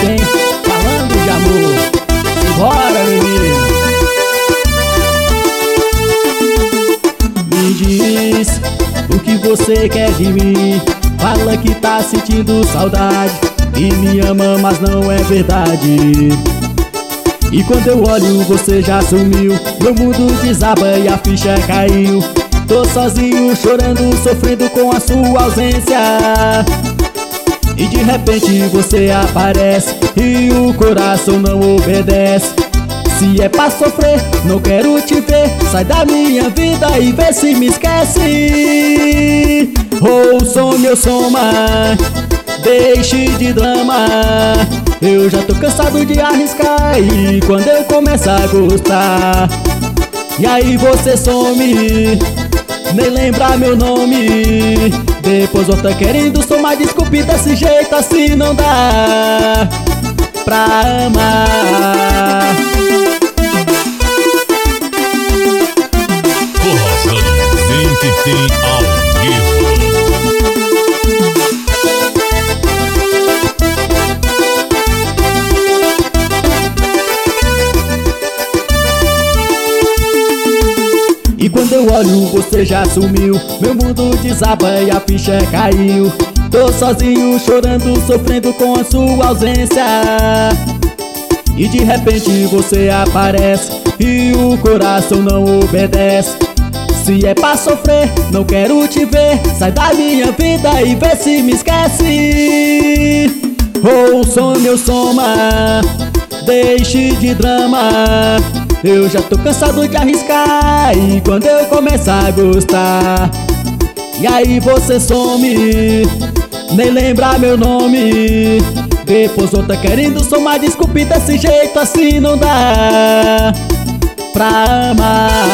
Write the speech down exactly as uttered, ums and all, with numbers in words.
hein? Falando de amor, bora menino. Me diz o que você quer de mim. Fala que tá sentindo saudade e me ama, mas não é verdade. E quando eu olho você já sumiu, meu mundo desaba e a ficha caiu. Tô sozinho chorando, sofrendo com a sua ausência. E de repente você aparece e o coração não obedece. Se é pra sofrer, não quero te ver. Sai da minha vida e vê se me esquece. Ouça o meu soma, deixe de drama. Eu já tô cansado de arriscar e quando eu começo a gostar, e aí você some, nem lembra meu nome. Depois volta querendo somar, desculpe, desse jeito assim não dá pra amar. Forrozão vem que tem ao vivo. E quando eu olho você já sumiu, meu mundo desaba e a ficha caiu. Tô sozinho chorando, sofrendo com a sua ausência. E de repente você aparece e o coração não obedece. Se é pra sofrer, não quero te ver. Sai da minha vida e vê se me esquece. Ouça meu soma, deixe de drama. Eu já tô cansado de arriscar e quando eu começo a gostar, e aí você some, nem lembra meu nome. Depois outra querendo somar, desculpe, desse jeito assim não dá pra amar.